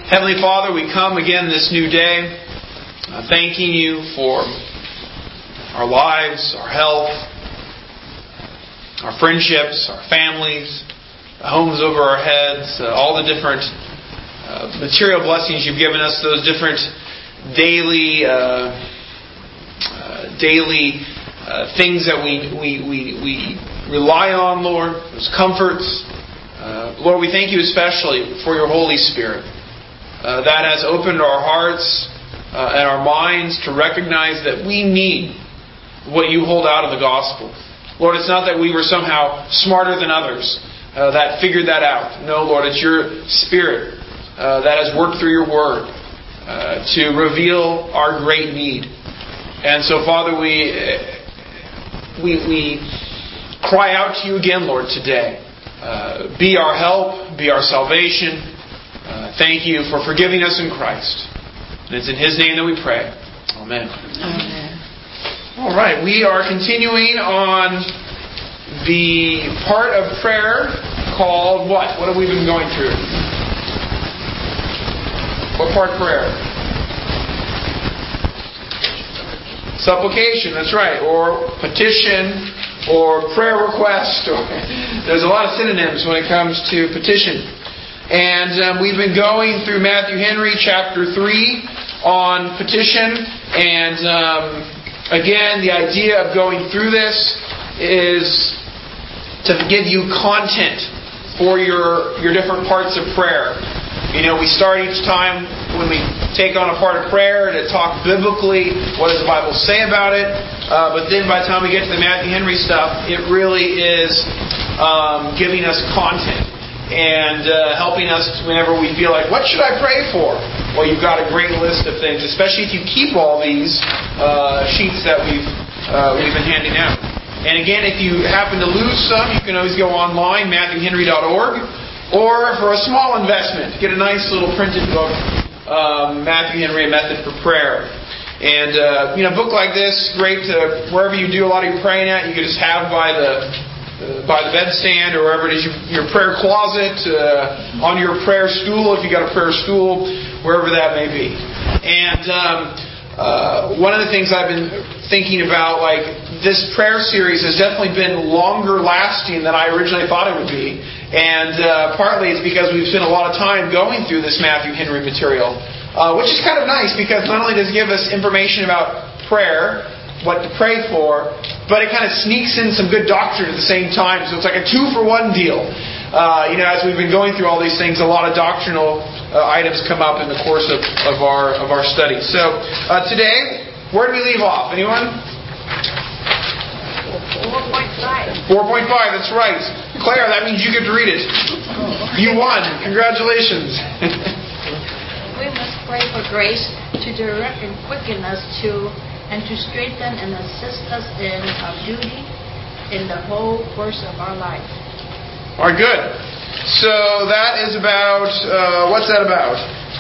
Heavenly Father, we come again this new day, thanking You for our lives, our health, our friendships, our families, the homes over our heads, all the different material blessings You've given us, those different daily things that we rely on, Lord, those comforts. Lord, we thank You especially for Your Holy Spirit that has opened our hearts and our minds to recognize that we need what You hold out of the gospel. Lord, it's not that we were somehow smarter than others that figured that out. No, Lord, it's Your Spirit that has worked through Your Word to reveal our great need. And so, Father, we cry out to You again, Lord, today. Be our help, be our salvation. Thank You for forgiving us in Christ. And it's in His name that we pray. Amen. Amen. All right, we are continuing on the part of prayer called what? What have we been going through? What part of prayer? Supplication, that's right. Or petition, or prayer request. Or there's a lot of synonyms when it comes to petition. And we've been going through Matthew Henry chapter 3 on petition. And again, the idea of going through this is to give you content for your different parts of prayer. You know, we start each time when we take on a part of prayer to talk biblically, what does the Bible say about it? But then by the time we get to the Matthew Henry stuff, it really is giving us content and helping us whenever we feel like, what should I pray for? Well, you've got a great list of things, especially if you keep all these sheets that we've been handing out. And again, if you happen to lose some, you can always go online, MatthewHenry.org. Or for a small investment, get a nice little printed book, Matthew Henry, A Method for Prayer. And a book like this, great to wherever you do a lot of your praying at, you can just have by the bedstand or wherever it is, your prayer closet, on your prayer stool, if you got a prayer stool, wherever that may be. And one of the things I've been thinking about, like, this prayer series has definitely been longer lasting than I originally thought it would be. And partly it's because we've spent a lot of time going through this Matthew Henry material, which is kind of nice because not only does it give us information about prayer, what to pray for, but it kind of sneaks in some good doctrine at the same time. So it's like a 2-for-1 deal. As we've been going through all these things, a lot of doctrinal items come up in the course of our study. So today, where did we leave off? Anyone? 4.5, that's right. Claire, that means you get to read it. You won. Congratulations. We must pray for grace to direct and quicken us and to strengthen and assist us in our duty in the whole course of our life. All right, good. So that is about, what's that about?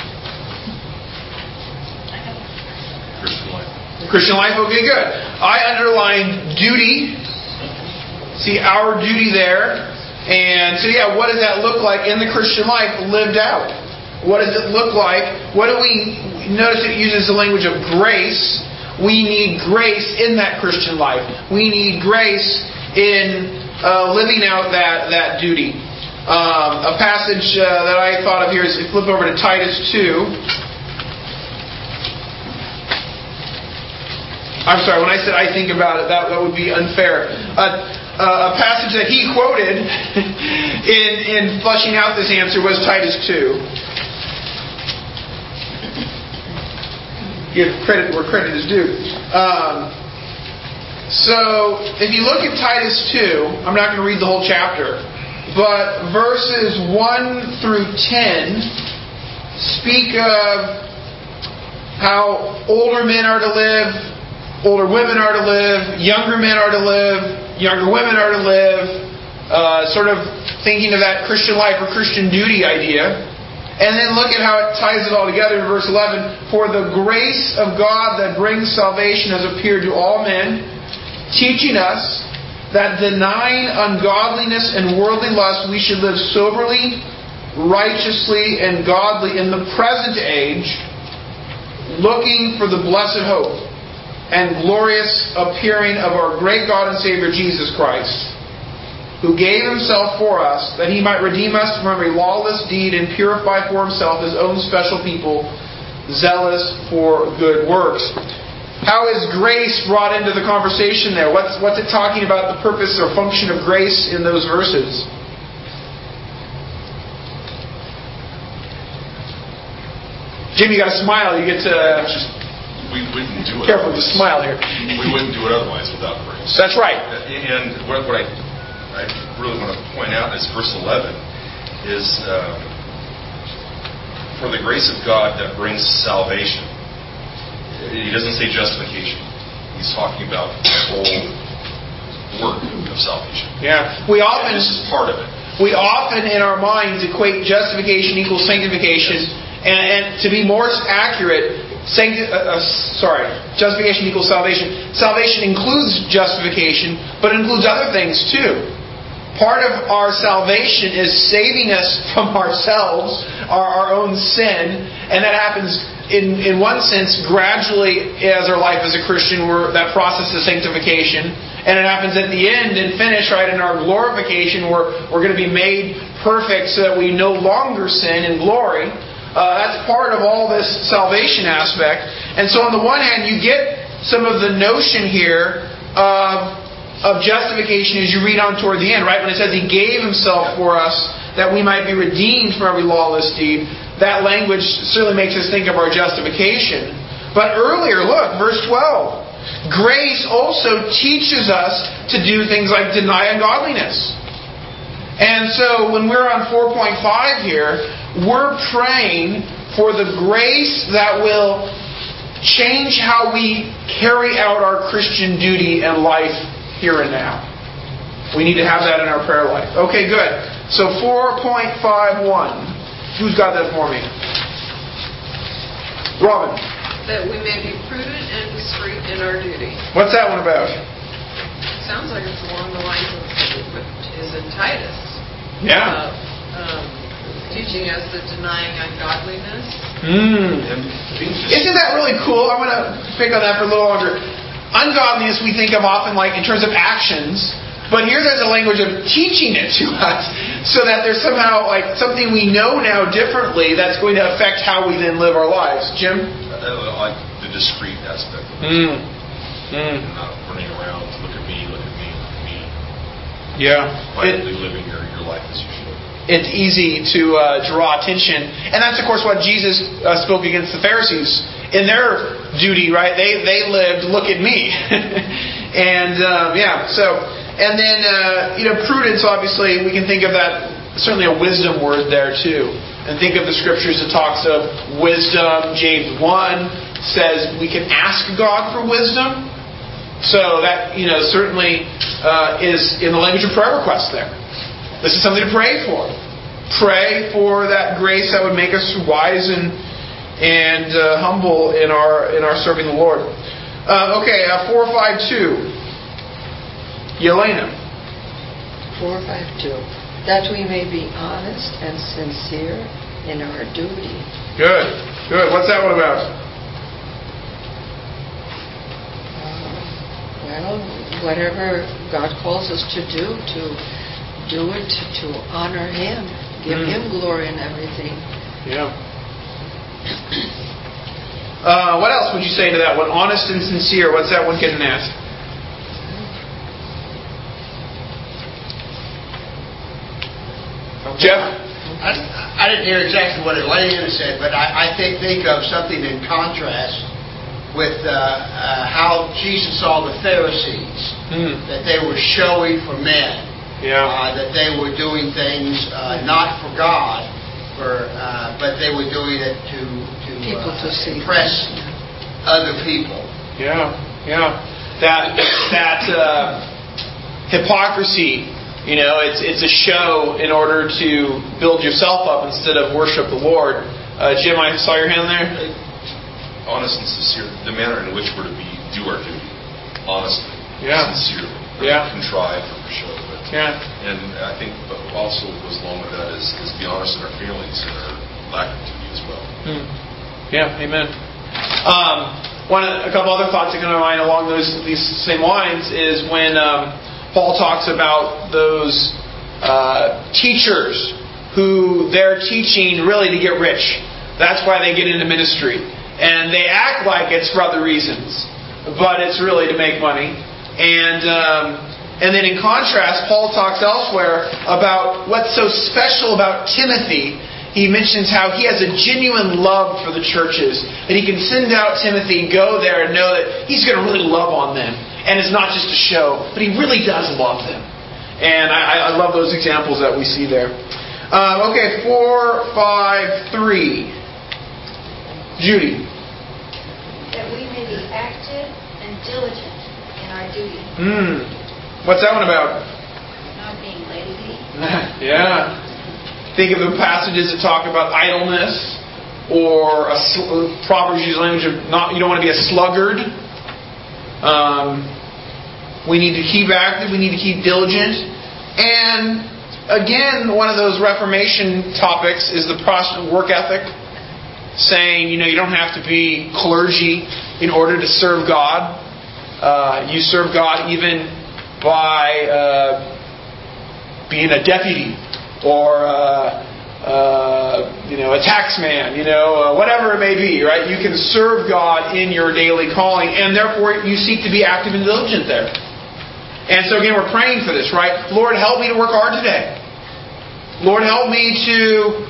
Christian life, okay, good. I underlined duty. See, our duty there. And so, what does that look like in the Christian life lived out? What does it look like? What do we notice? It uses the language of grace. We need grace in that Christian life. We need grace in living out that duty. A passage that I thought of here is, if you flip over to Titus 2. I'm sorry, when I said I think about it, that would be unfair. A passage that he quoted in fleshing out this answer was Titus 2. Give credit where credit is due. So, if you look at Titus 2, I'm not going to read the whole chapter, but verses 1 through 10 speak of how older men are to live, older women are to live, younger men are to live, younger women are to live, sort of thinking of that Christian life or Christian duty idea. And then look at how it ties it all together in verse 11. For the grace of God that brings salvation has appeared to all men, teaching us that denying ungodliness and worldly lust, we should live soberly, righteously and godly in the present age, looking for the blessed hope and glorious appearing of our great God and Savior Jesus Christ, who gave Himself for us, that He might redeem us from every lawless deed and purify for Himself His own special people, zealous for good works. How is grace brought into the conversation there? What's it talking about, the purpose or function of grace in those verses? Jim, you got to smile. You get to... We wouldn't do it. Careful with the smile here. We wouldn't do it otherwise without grace. That's right. And what I really want to point out is verse 11 is for the grace of God that brings salvation. He doesn't say justification. He's talking about the whole work of salvation. Yeah. And this is part of it. We often in our minds equate justification equals sanctification. Yes. And to be more accurate, justification equals salvation. Salvation includes justification, but it includes other things too. Part of our salvation is saving us from ourselves, our own sin, and that happens in one sense gradually as our life as a Christian. That process is sanctification, and it happens at the end and finish right in our glorification, where we're going to be made perfect so that we no longer sin in glory. That's part of all this salvation aspect. And so on the one hand, you get some of the notion here of justification as you read on toward the end, right? When it says He gave Himself for us that we might be redeemed from every lawless deed. That language certainly makes us think of our justification. But earlier, look, verse 12. Grace also teaches us to do things like deny ungodliness. And so when we're on 4.5 here, we're praying for the grace that will change how we carry out our Christian duty and life here and now. We need to have that in our prayer life. Okay, good. So 4.51. Who's got that for me? Robin. That we may be prudent and discreet in our duty. What's that one about? Sounds like it's along the lines of what is in Titus. Yeah. Teaching us the denying ungodliness. Isn't that really cool? I'm going to pick on that for a little longer. Ungodliness we think of often like in terms of actions, but here there's a language of teaching it to us, so that there's somehow like something we know now differently that's going to affect how we then live our lives. Jim? I like the discreet aspect of it. Not running around, look at me, look at me, look at me. Yeah. Quietly living your life as you should. It's easy to draw attention. And that's, of course, what Jesus spoke against the Pharisees. In their duty, right? They lived, look at me. And, and then, prudence, obviously, we can think of that, certainly a wisdom word there, too. And think of the scriptures that talks of wisdom. James 1 says we can ask God for wisdom. So that, certainly is in the language of prayer request there. This is something to pray for. Pray for that grace that would make us wise and humble in our serving the Lord. 452. Yelena. 452. That we may be honest and sincere in our duty. Good. What's that one about? Whatever God calls us to do it to honor Him, give Him glory and everything. Yeah. What else would you say to that one? Honest and sincere. What's that one getting at? Jeff? I didn't hear exactly what Elena said, but I think of something in contrast with how Jesus saw the Pharisees, that they were showy for men. Yeah. That they were doing things not for God, but they were doing it to impress other people. Yeah. That hypocrisy, it's a show in order to build yourself up instead of worship the Lord. Jim, I saw your hand there. Honest and sincere, the manner in which we're to do our duty, honestly, sincerely, Yeah. Contrived or for show, but Yeah. And I think also what goes along with that is be honest in our feelings and our lack of duty as well. Yeah, amen. A couple other thoughts that come to mind along these same lines is when Paul talks about those teachers who they're teaching really to get rich. That's why they get into ministry. And they act like it's for other reasons, but it's really to make money. And then in contrast, Paul talks elsewhere about what's so special about Timothy. He mentions how he has a genuine love for the churches. That he can send out Timothy, go there and know that he's going to really love on them. And it's not just a show, but he really does love them. And I love those examples that we see there. Okay, 4, 5, 3. Judy. That we may be active and diligent in our duty. What's that one about? Not being lazy. Yeah. Think of the passages that talk about idleness, or Proverbs use language of you don't want to be a sluggard. We need to keep active. We need to keep diligent. And again, one of those Reformation topics is the Protestant work ethic, saying you don't have to be clergy in order to serve God. You serve God even by being a deputy. Or a tax man, whatever it may be, right? You can serve God in your daily calling, and therefore you seek to be active and diligent there. And so again, we're praying for this, right? Lord, help me to work hard today. Lord, help me to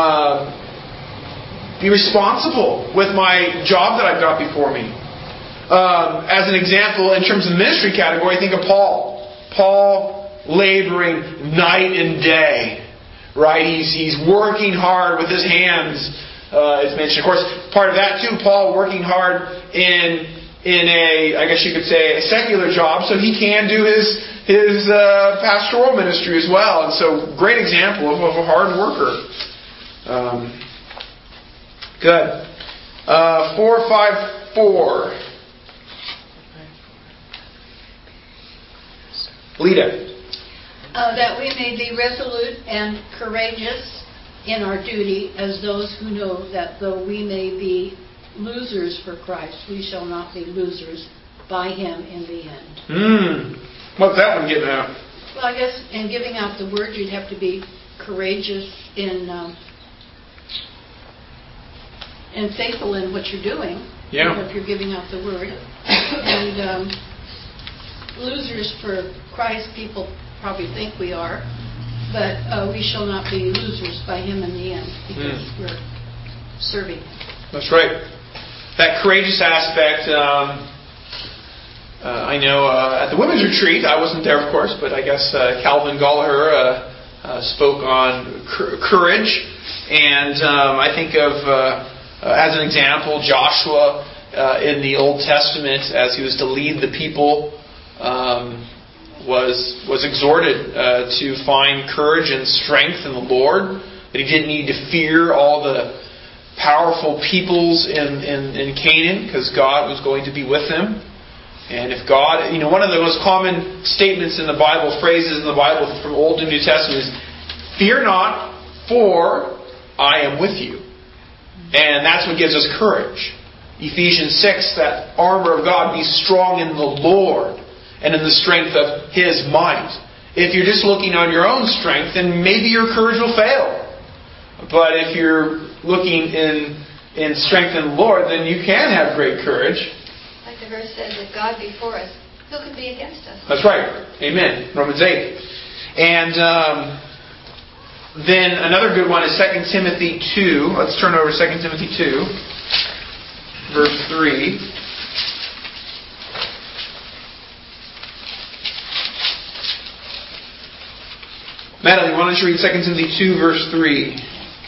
be responsible with my job that I've got before me. As an example, in terms of the ministry category, think of Paul. Paul laboring night and day, right? He's working hard with his hands. It's mentioned, of course, part of that too. Paul working hard in a, I guess you could say, a secular job, so he can do his pastoral ministry as well. And so, great example of a hard worker. Good. 4, 5, 4. Lita. That we may be resolute and courageous in our duty as those who know that though we may be losers for Christ, we shall not be losers by Him in the end. What's that one getting at? Well, I guess in giving out the word, you'd have to be courageous and faithful in what you're doing. Yeah. If you're giving out the word. And losers for Christ, people probably think we are, but we shall not be losers by Him in the end because we're serving. That's right. That courageous aspect, I know at the women's retreat, I wasn't there of course, but I guess Calvin Gallagher spoke on courage, and I think of, as an example, Joshua in the Old Testament as he was to lead the people, was exhorted to find courage and strength in the Lord, that he didn't need to fear all the powerful peoples in Canaan because God was going to be with them. And if God, one of the most common statements in the Bible, phrases in the Bible from Old and New Testament is, "Fear not, for I am with you." And that's what gives us courage. Ephesians 6, that armor of God, be strong in the Lord and in the strength of His might. If you're just looking on your own strength, then maybe your courage will fail. But if you're looking in strength in the Lord, then you can have great courage. Like the verse says, if God be for us, who can be against us? That's right. Amen. Romans 8. And then another good one is 2 Timothy 2. Let's turn over to 2 Timothy 2, verse 3. Natalie, why don't you read 2 Timothy 2, verse 3?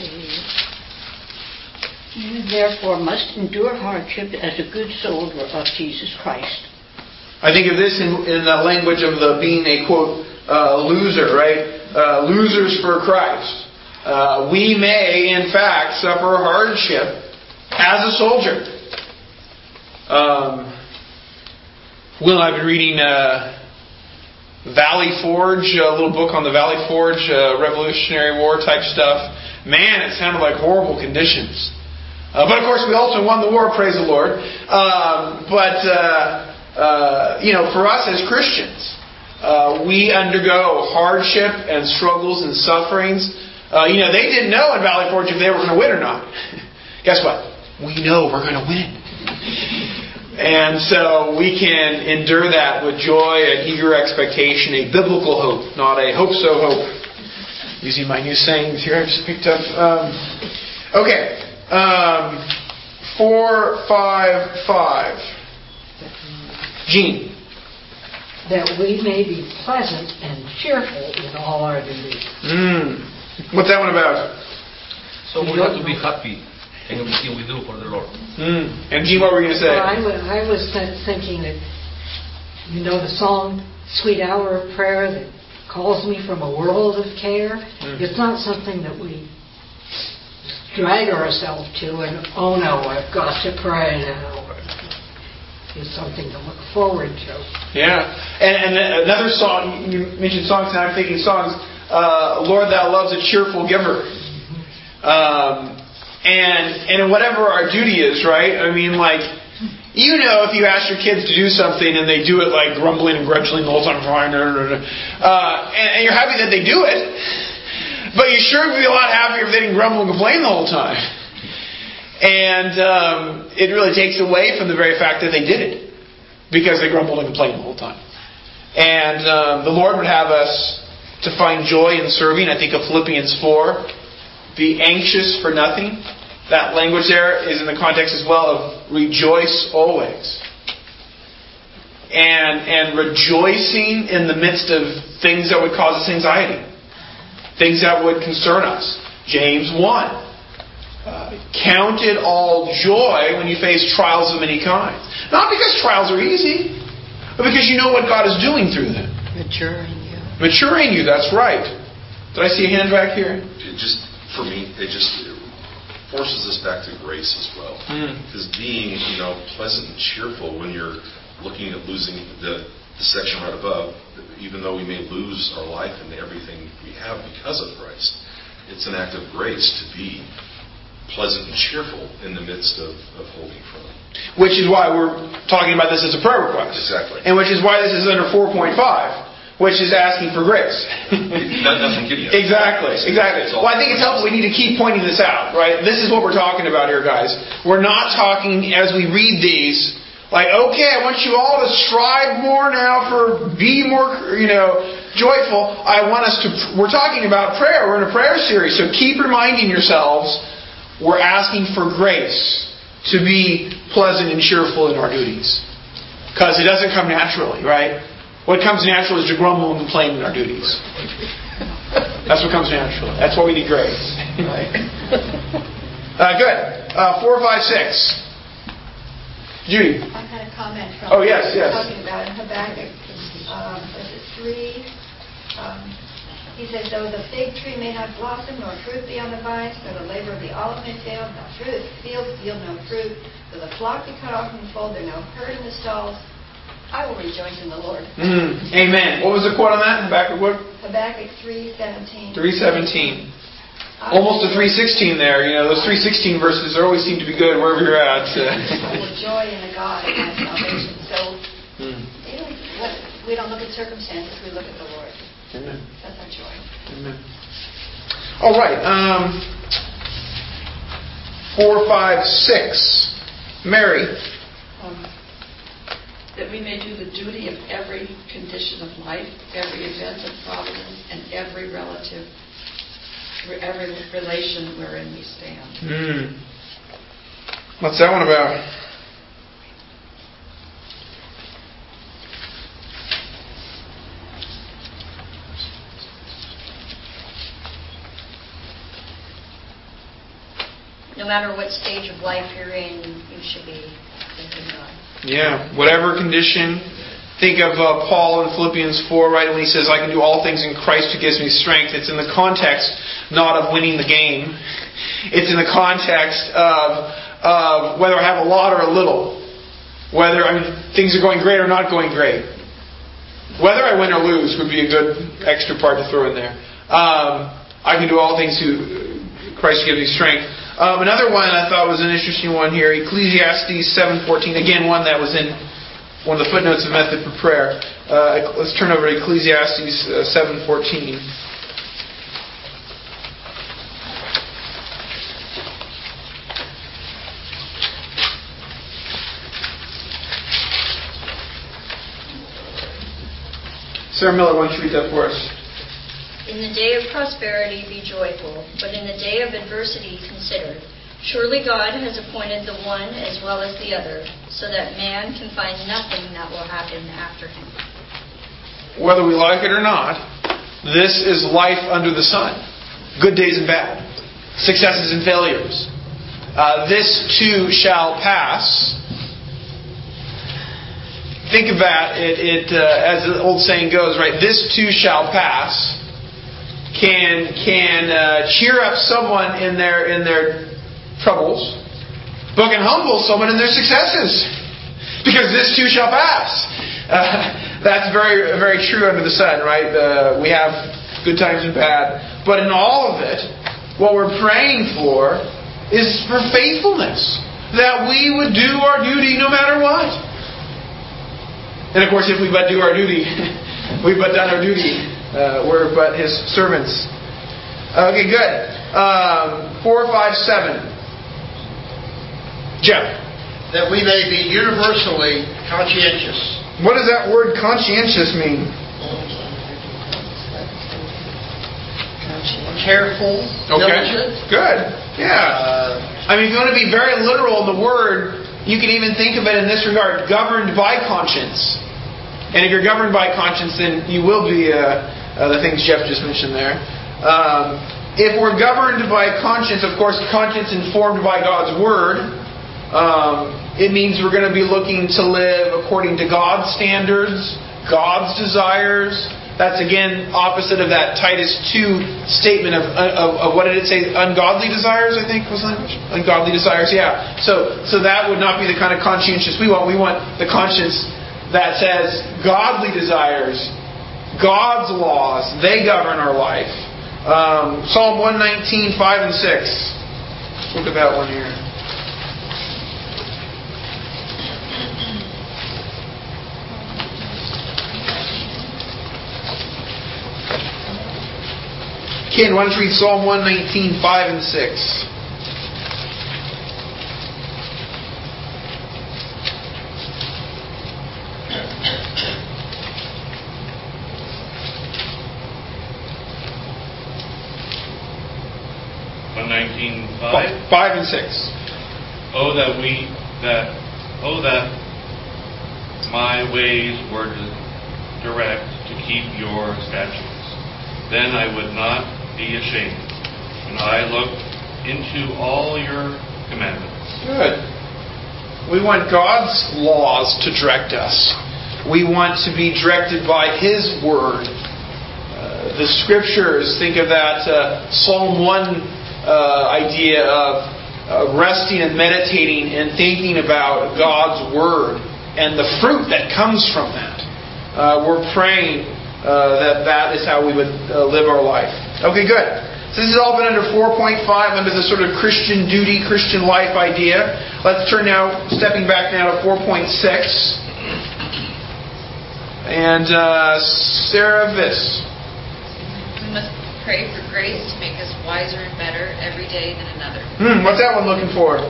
You therefore must endure hardship as a good soldier of Jesus Christ. I think of this in the language of the being a, quote, loser, right? Losers for Christ. We may, in fact, suffer hardship as a soldier. Will and I have been reading Valley Forge, a little book on the Valley Forge, Revolutionary War type stuff. Man, it sounded like horrible conditions. But of course, we also won the war, praise the Lord. For us as Christians, we undergo hardship and struggles and sufferings. They didn't know in Valley Forge if they were going to win or not. Guess what? We know we're going to win. And so we can endure that with joy and eager expectation, a biblical hope, not a hope-so hope. Using my new sayings here I just picked up. 4:5:5. Gene. That we may be pleasant and cheerful in all our duties. What's that one about? So we have to be happy in everything we do for the Lord. And Gene, what were you going to say? Well, I was thinking that, the song Sweet Hour of Prayer that calls me from a world of care. It's not something that we drag ourselves to and, oh no, I've got to pray now. It's something to look forward to. Yeah. And another song, you mentioned songs, and I'm thinking songs, Lord, Thou Loves a Cheerful Giver. And in whatever our duty is, right? I mean, if you ask your kids to do something and they do it grumbling and grudging the whole time, and you're happy that they do it, but you sure would be a lot happier if they didn't grumble and complain the whole time. And it really takes away from the very fact that they did it, because they grumbled and complained the whole time. And the Lord would have us to find joy in serving. I think of Philippians 4. Be anxious for nothing. That language there is in the context as well of rejoice always. And rejoicing in the midst of things that would cause us anxiety. Things that would concern us. James 1. Count it all joy when you face trials of many kinds. Not because trials are easy, but because you know what God is doing through them. Maturing you. Maturing you, that's right. Did I see a hand back here? For me, it forces us back to grace as well. Because being, pleasant and cheerful when you're looking at losing the section right above, even though we may lose our life and everything we have because of Christ, it's an act of grace to be pleasant and cheerful in the midst of holding firm. Which is why we're talking about this as a prayer request. Exactly. And which is why this is under 4.5. Which is asking for grace. Nothing kidding you. Exactly. Well, I think it's helpful. We need to keep pointing this out, right? This is what we're talking about here, guys. We're not talking, as we read these, okay, I want you all to strive more now be more, joyful. We're talking about prayer. We're in a prayer series. So keep reminding yourselves, we're asking for grace to be pleasant and cheerful in our duties. Because it doesn't come naturally, right? What comes natural is to grumble and complain in our duties. That's what comes natural. That's why we need grace. Good. 4, 5, 6. Judy. I had a comment from yes. talking about in Habakkuk. Was it 3? He says, though the fig tree may not blossom, nor fruit be on the vines, nor the labor of the olive may fail, nor fields yield no fruit, though the flock be cut off from the fold, there no herd in the stalls, I will rejoice in the Lord. Amen. What was the quote on that? Habakkuk what? Habakkuk 3:17. 3:17. Almost a 3:16 there. Those 3:16 verses always seem to be good wherever you're at. I will joy in the God of my salvation. So, we don't look at circumstances, we look at the Lord. Amen. That's our joy. Amen. All right. 4, 5, 6. Mary. That we may do the duty of every condition of life, every event of providence, and every relation wherein we stand. What's that one about? No matter what stage of life you're in, you should be thinking God. Yeah, whatever condition. Think of Paul in Philippians 4, right, when he says, I can do all things in Christ who gives me strength. It's in the context not of winning the game. It's in the context of whether I have a lot or a little. Whether things are going great or not going great. Whether I win or lose would be a good extra part to throw in there. I can do all things through Christ who gives me strength. Another one I thought was an interesting one here, Ecclesiastes 7:14. Again, one that was in one of the footnotes of Method for Prayer. Let's turn over to Ecclesiastes 7:14. Sarah Miller, why don't you read that for us? In the day of prosperity be joyful, but in the day of adversity consider. Surely God has appointed the one as well as the other, so that man can find nothing that will happen after him. Whether we like it or not, this is life under the sun. Good days and bad. Successes and failures. This too shall pass. Think about it, as the old saying goes, right? This too shall pass. Can cheer up someone in their troubles, but can humble someone in their successes, because this too shall pass. That's very, very true under the sun, right? We have good times and bad, but in all of it, what we're praying for is for faithfulness, that we would do our duty no matter what. And of course, if we but do our duty, we've but done our duty. We're but His servants. Okay, good. 4, 5, 7. Jeff. That we may be universally conscientious. What does that word conscientious mean? Careful. Okay. Diligent. Good. Yeah. I mean, if you want to be very literal in the word, you can even think of it in this regard, governed by conscience. And if you're governed by conscience, then you will be the things Jeff just mentioned there. If we're governed by conscience, of course, conscience informed by God's Word, it means we're going to be looking to live according to God's standards, God's desires. That's again opposite of that Titus 2 statement of what did it say? Ungodly desires, I think was language. Ungodly desires, yeah. So that would not be the kind of conscientious we want. We want the conscience that says godly desires, God's laws, they govern our life. Psalm 119, 5 and 6. Look at that one here. Ken, why don't you read Psalm 119, 5 and 6? Five and 6. Oh that my ways were direct to keep your statutes. Then I would not be ashamed when I look into all your commandments. Good. We want God's laws to direct us. We want to be directed by His Word. The Scriptures, think of that Psalm 1 idea of resting and meditating and thinking about God's Word and the fruit that comes from that. We're praying that is how we would live our life. Okay, good. So this has all been under 4.5, under the sort of Christian duty, Christian life idea. Let's turn now, stepping back now to 4.6. And Sarah Viss. We must pray for grace to make us wiser and better every day than another. What's that one looking for?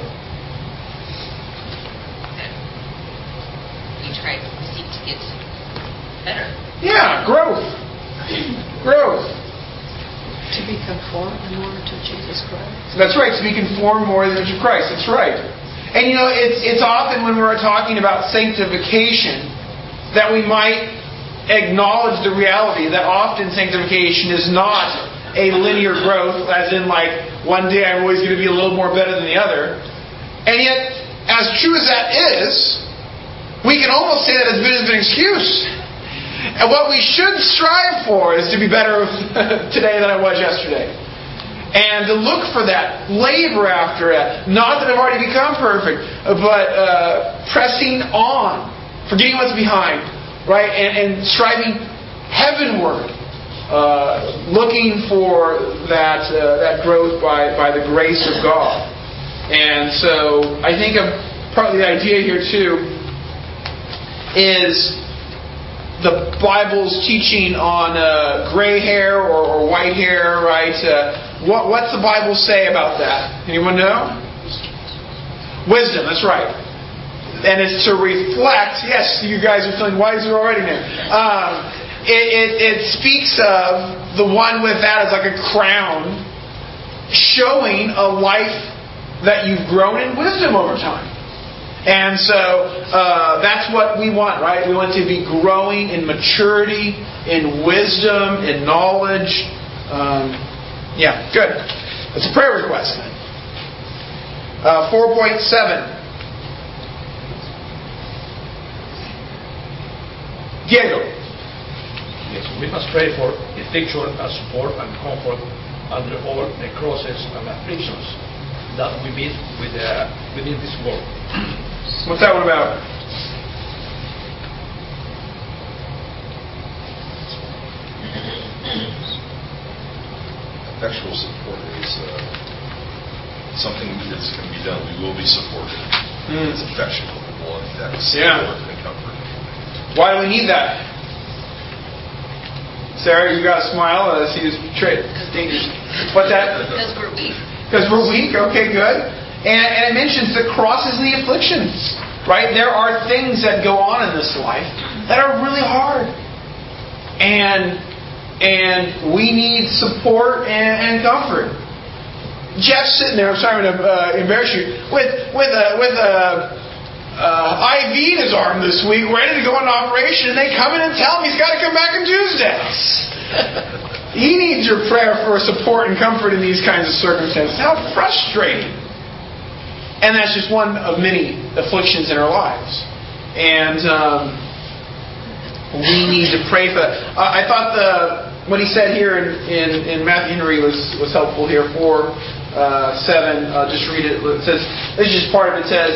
That we try to seek to get better. Yeah, growth. Growth. To be conformed more to Jesus Christ. That's right, to be conformed more to the image of Christ. That's right. And it's often when we're talking about sanctification that we might acknowledge the reality that often sanctification is not a linear growth, as in like one day I'm always going to be a little more better than the other. And yet, as true as that is, we can almost say that as a bit of an excuse. And what we should strive for is to be better today than I was yesterday. And to look for that, labor after it. Not that I've already become perfect, but pressing on, forgetting what's behind, right? And striving heavenward, looking for that growth by the grace of God. And so I think part of the idea here too is the Bible's teaching on gray hair or white hair, right? What's the Bible say about that? Anyone know? Wisdom, that's right. And it's to reflect, yes, you guys are feeling wiser already now. It speaks of the one with that as like a crown, showing a life that you've grown in wisdom over time. And so that's what we want, right? We want to be growing in maturity, in wisdom, in knowledge. Good. That's a prayer request. 4.7. Diego. Yes, we must pray for effectual support and comfort under all the crosses and afflictions that we meet within this world. What's that one about? Effectual support is something that's going to be done. We will be supported. It's effectual. It will affect support and comfort. Why do we need that? Sarah, you got a smile. See this trait. What's that? Because we're weak. Because we're weak. Okay, good. And it mentions the crosses and the afflictions. Right? There are things that go on in this life that are really hard. And we need support and comfort. Jeff's sitting there, I'm sorry to embarrass you, with a IV in his arm this week, ready to go into operation, and they come in and tell him he's got to come back on Tuesdays. He needs your prayer for support and comfort in these kinds of circumstances. How frustrating. And that's just one of many afflictions in our lives. And we need to pray for that. I thought what he said here in Matthew Henry was helpful here. 4:7. Just read it. It says, this is just part of it. It says,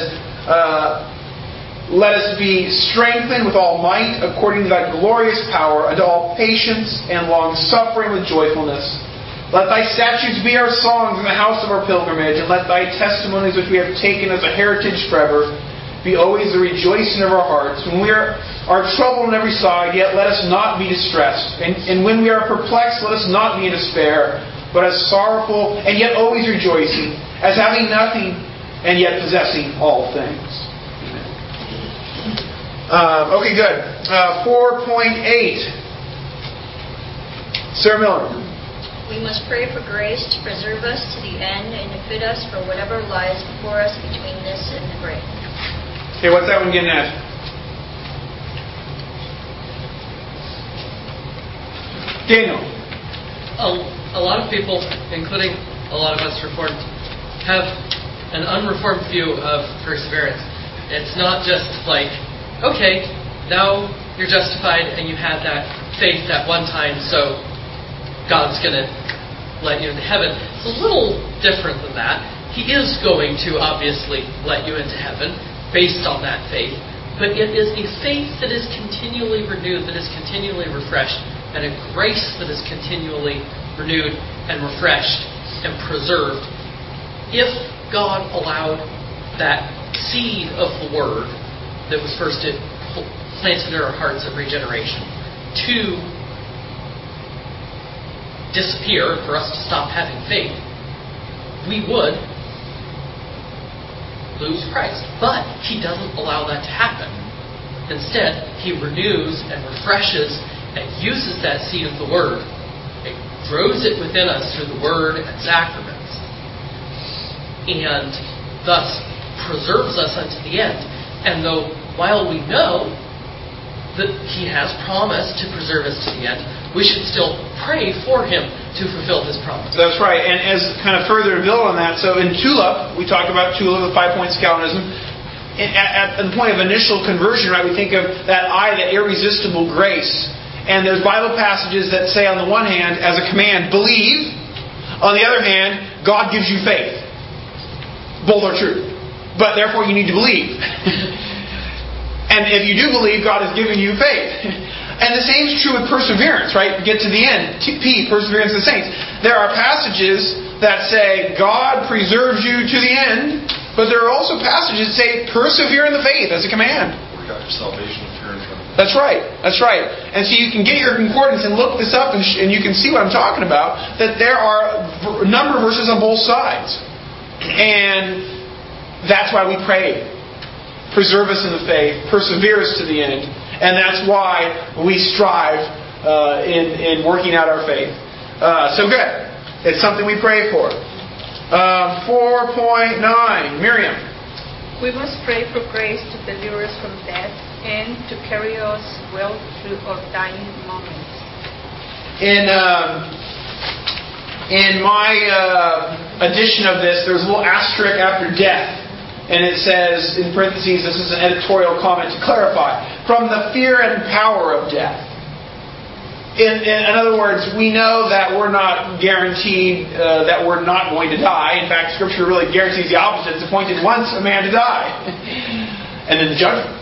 let us be strengthened with all might according to thy glorious power unto all patience and long suffering with joyfulness. Let thy statutes be our songs in the house of our pilgrimage, and let thy testimonies which we have taken as a heritage forever be always the rejoicing of our hearts. When we are troubled on every side, yet let us not be distressed. And when we are perplexed, let us not be in despair, but as sorrowful and yet always rejoicing, as having nothing and yet possessing all things. Okay, good. 4.8. Sarah Miller. We must pray for grace to preserve us to the end and to fit us for whatever lies before us between this and the grave. Okay, what's that one getting at? Daniel. A lot of people, including a lot of us Reformed, have an unreformed view of perseverance. It's not just like, okay, now you're justified and you had that faith that one time, so God's going to let you into heaven. It's a little different than that. He is going to obviously let you into heaven based on that faith, but it is a faith that is continually renewed, that is continually refreshed, and a grace that is continually renewed and refreshed and preserved. If God allowed that seed of the Word that was first planted in our hearts of regeneration to disappear, for us to stop having faith, we would lose Christ. But He doesn't allow that to happen. Instead, He renews and refreshes and uses that seed of the Word. It grows it within us through the Word and sacraments, and thus preserves us unto the end. And though, while we know that He has promised to preserve us to the end, we should still pray for Him to fulfill His promise. That's right. And as kind of further to build on that, so in TULIP, we talk about TULIP, the 5 points of Calvinism. At the point of initial conversion, right, we think of that that irresistible grace. And there's Bible passages that say, on the one hand, as a command, believe. On the other hand, God gives you faith. Both are true. But therefore, you need to believe. And if you do believe, God has given you faith. And the same is true with perseverance, right? Get to the end. P, perseverance of the saints. There are passages that say God preserves you to the end, but there are also passages that say persevere in the faith as a command. Work out your salvation with fear and trembling. That's right. That's right. And so you can get your concordance and look this up, and you can see what I'm talking about, that there are a number of verses on both sides. And that's why we pray. Preserve us in the faith. Persevere us to the end. And that's why we strive in working out our faith. So good. It's something we pray for. 4.9. Miriam. We must pray for grace to deliver us from death and to carry us well through our dying moments. In my edition of this, there's a little asterisk after death. And it says, in parentheses, this is an editorial comment to clarify, from the fear and power of death. In other words, we know that we're not guaranteed that we're not going to die. In fact, Scripture really guarantees the opposite. It's appointed once a man to die. And then the judgment.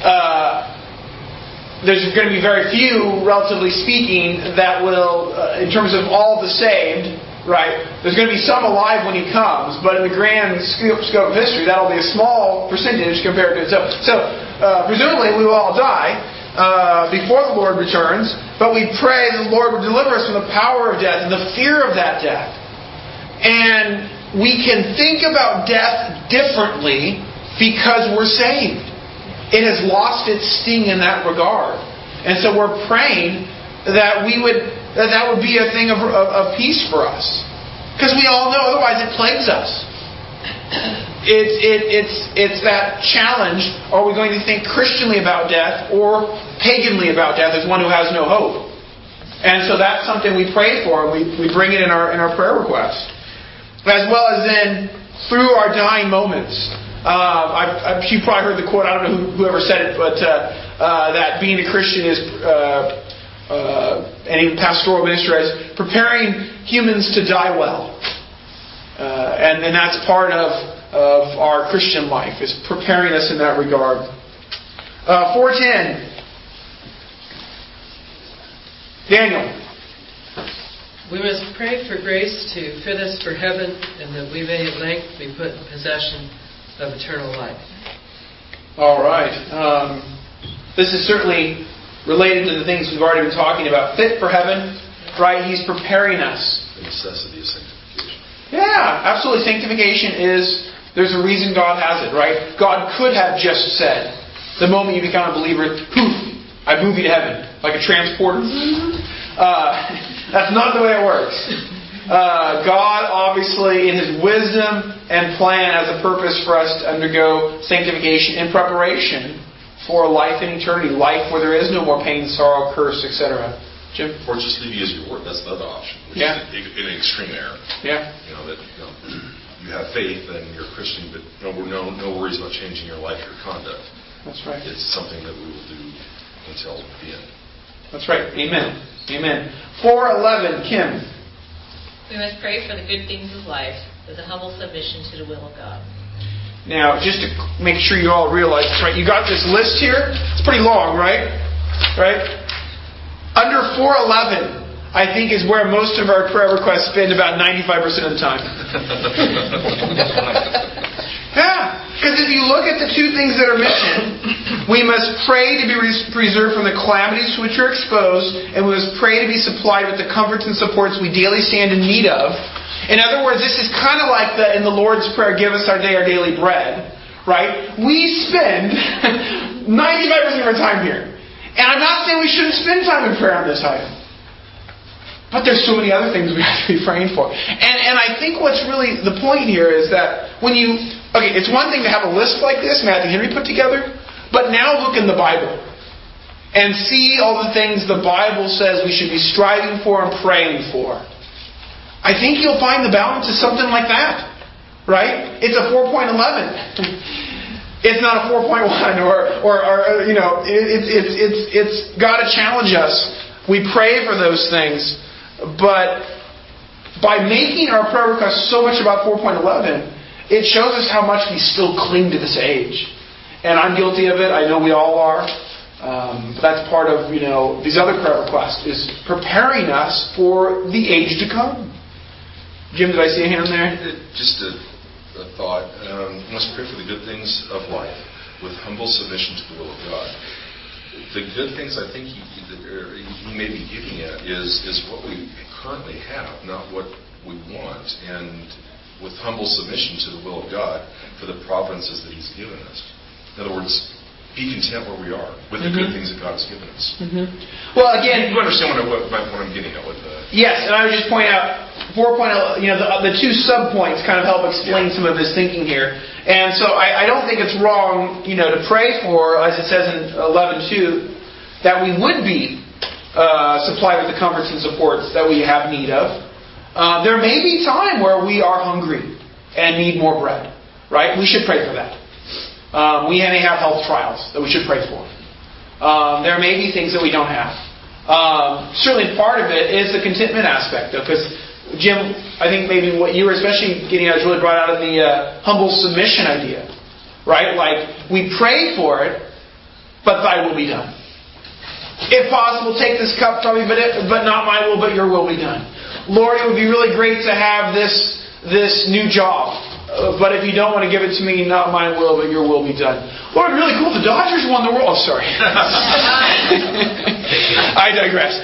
There's going to be very few, relatively speaking, that will, in terms of all the saved, right? There's going to be some alive when He comes, but in the grand scope of history, that'll be a small percentage compared to it. So presumably we will all die before the Lord returns, but we pray the Lord would deliver us from the power of death and the fear of that death. And we can think about death differently because we're saved. It has lost its sting in that regard. And so we're praying that that would be a thing of peace for us. Because we all know, otherwise it plagues us. It's that challenge. Are we going to think Christianly about death or paganly about death as one who has no hope? And so that's something we pray for, and we bring it in our prayer request. As well as then, through our dying moments. You probably heard the quote, I don't know whoever said it, but that being a Christian is... any pastoral minister as preparing humans to die well. And that's part of our Christian life, is preparing us in that regard. 4:10. Daniel. We must pray for grace to fit us for heaven, and that we may at length be put in possession of eternal life. All right. This is certainly related to the things we've already been talking about. Fit for heaven, right? He's preparing us. The necessity of sanctification. Yeah, absolutely. Sanctification there's a reason God has it, right? God could have just said, the moment you become a believer, poof, I move you to heaven. Like a transporter. That's not the way it works. God, obviously, in His wisdom and plan, has a purpose for us to undergo sanctification in preparation for life in eternity, life where there is no more pain, sorrow, curse, etc. Jim? Or just leave you as you were. That's another option. Which is an extreme error. Yeah. You have faith and you're a Christian, but no worries about changing your life or your conduct. That's right. It's something that we will do until the end. That's right. Amen. Amen. 4:11, Kim. We must pray for the good things of life with a humble submission to the will of God. Now, just to make sure you all realize this, right? You got this list here. It's pretty long, right? Right? Under 4:11, I think, is where most of our prayer requests spend about 95% of the time. Yeah, because if you look at the two things that are mentioned, we must pray to be preserved from the calamities to which we're exposed, and we must pray to be supplied with the comforts and supports we daily stand in need of. In other words, this is kind of like in the Lord's Prayer, give us our daily bread, right? We spend 95% of our time here. And I'm not saying we shouldn't spend time in prayer on this item. But there's so many other things we have to be praying for. And I think what's really the point here is that it's one thing to have a list like this Matthew Henry put together, but now look in the Bible and see all the things the Bible says we should be striving for and praying for. I think you'll find the balance is something like that. Right? It's a 4.11. It's not a 4.1 it's got to challenge us. We pray for those things. But by making our prayer request so much about 4.11, it shows us how much we still cling to this age. And I'm guilty of it. I know we all are. That's part of, these other prayer requests, is preparing us for the age to come. Jim, did I see a hand there? Just a thought. We must pray for the good things of life with humble submission to the will of God. The good things I think he may be getting at is what we currently have, not what we want, and with humble submission to the will of God for the providences that He's given us. In other words, be content where we are with the good things that God has given us. Well, again, you understand what I'm getting at with the... Yes, and I would just point out 4.0. The two sub-points kind of help explain some of his thinking here. And so I don't think it's wrong, to pray for, as it says in 11:2, that we would be supplied with the comforts and supports that we have need of. There may be time where we are hungry and need more bread, right? We should pray for that. We may have health trials that we should pray for. There may be things that we don't have. Certainly part of it is the contentment aspect, though, because Jim, I think maybe what you were especially getting at is really brought out in the humble submission idea, right? Like, we pray for it, but Thy will be done. If possible, take this cup from me, but not my will, but Your will be done. Lord, it would be really great to have this new job. But if You don't want to give it to me, not my will, but Your will be done. Lord, really cool. The Dodgers won the world. Oh, sorry. I digress.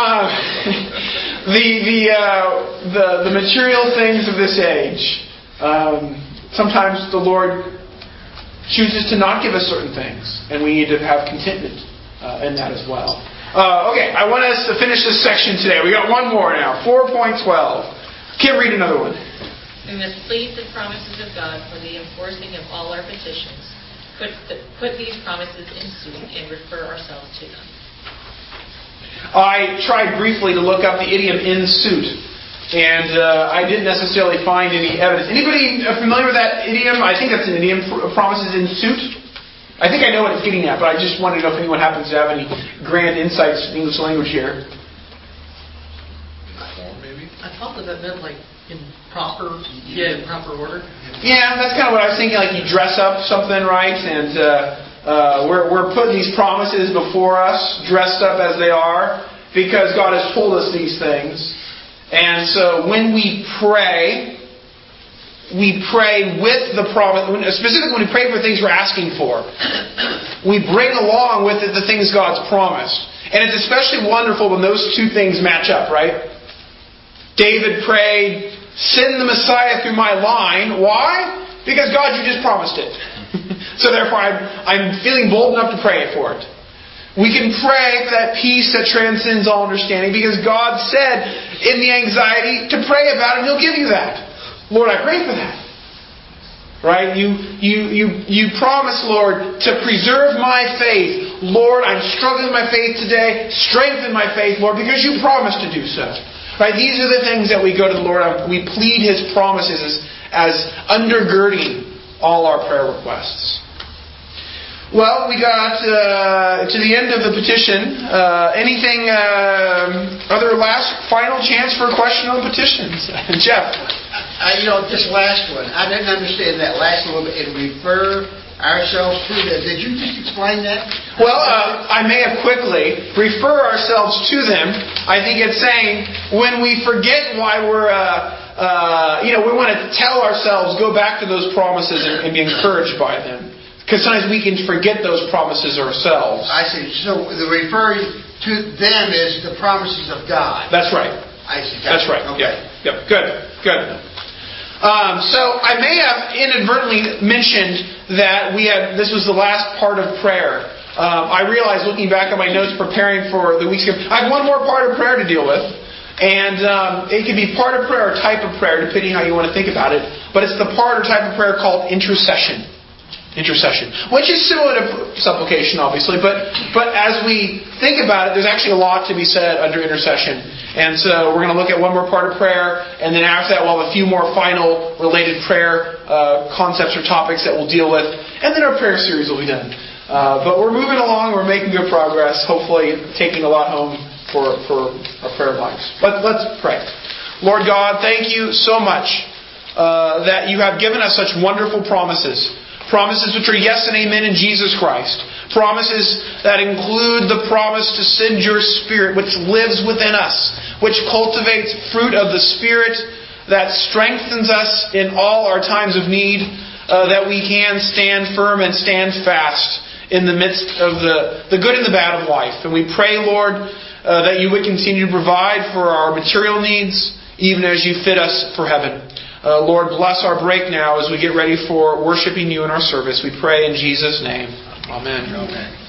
The material things of this age. Sometimes the Lord chooses to not give us certain things, and we need to have contentment in that as well. Okay, I want us to finish this section today. We got one more now. 4.12. Can't read another one. We must plead the promises of God for the enforcing of all our petitions. Put these promises in suit and refer ourselves to them. I tried briefly to look up the idiom "in suit," and I didn't necessarily find any evidence. Anybody familiar with that idiom? I think that's an idiom, promises in suit. I think I know what it's getting at, but I just wanted to know if anyone happens to have any grand insights in English language here. Maybe? I thought that meant like in proper order. Yeah, that's kind of what I was thinking. Like you dress up something, right? And we're putting these promises before us, dressed up as they are, because God has told us these things. And so when we pray with the promise. Specifically, when we pray for things we're asking for, we bring along with it the things God's promised. And it's especially wonderful when those two things match up, right? David prayed, "Send the Messiah through my line." Why? Because God, You just promised it. So therefore, I'm feeling bold enough to pray for it. We can pray for that peace that transcends all understanding because God said in the anxiety to pray about it, He'll give you that. Lord, I pray for that. Right? You promise, Lord, to preserve my faith. Lord, I'm struggling with my faith today. Strengthen my faith, Lord, because You promised to do so. Right? These are the things that we go to the Lord on. We plead His promises as undergirding all our prayer requests. Well, we got to the end of the petition. Anything other final chance for a question on petitions? Jeff? This last one, I didn't understand that last one, and refer ourselves to them. Did you just explain that? Well, I may have quickly. Refer ourselves to them. I think it's saying when we forget why we're, we want to tell ourselves, go back to those promises and be encouraged by them. Because sometimes we can forget those promises ourselves. I see. So the referring to them is the promises of God. That's right. I see. That's right. Okay. Yep. Good. So I may have inadvertently mentioned that this was the last part of prayer. I realized looking back at my notes preparing for the week's, I have one more part of prayer to deal with. And it can be part of prayer or type of prayer, depending how you want to think about it. But it's the part or type of prayer called intercession. Which is similar to supplication, obviously, but as we think about it, there's actually a lot to be said under intercession. And so we're going to look at one more part of prayer, and then after that we'll have a few more final related prayer concepts or topics that we'll deal with, and then our prayer series will be done. But we're moving along, we're making good progress, hopefully taking a lot home for our prayer lives. Let's pray. Lord God, thank You so much that You have given us such wonderful promises. Promises which are yes and amen in Jesus Christ. Promises that include the promise to send your Spirit, which lives within us, which cultivates fruit of the Spirit, that strengthens us in all our times of need, that we can stand firm and stand fast in the midst of the good and the bad of life. And we pray, Lord, that you would continue to provide for our material needs, even as you fit us for heaven. Lord, bless our break now as we get ready for worshiping you in our service. We pray in Jesus' name. Amen. Amen.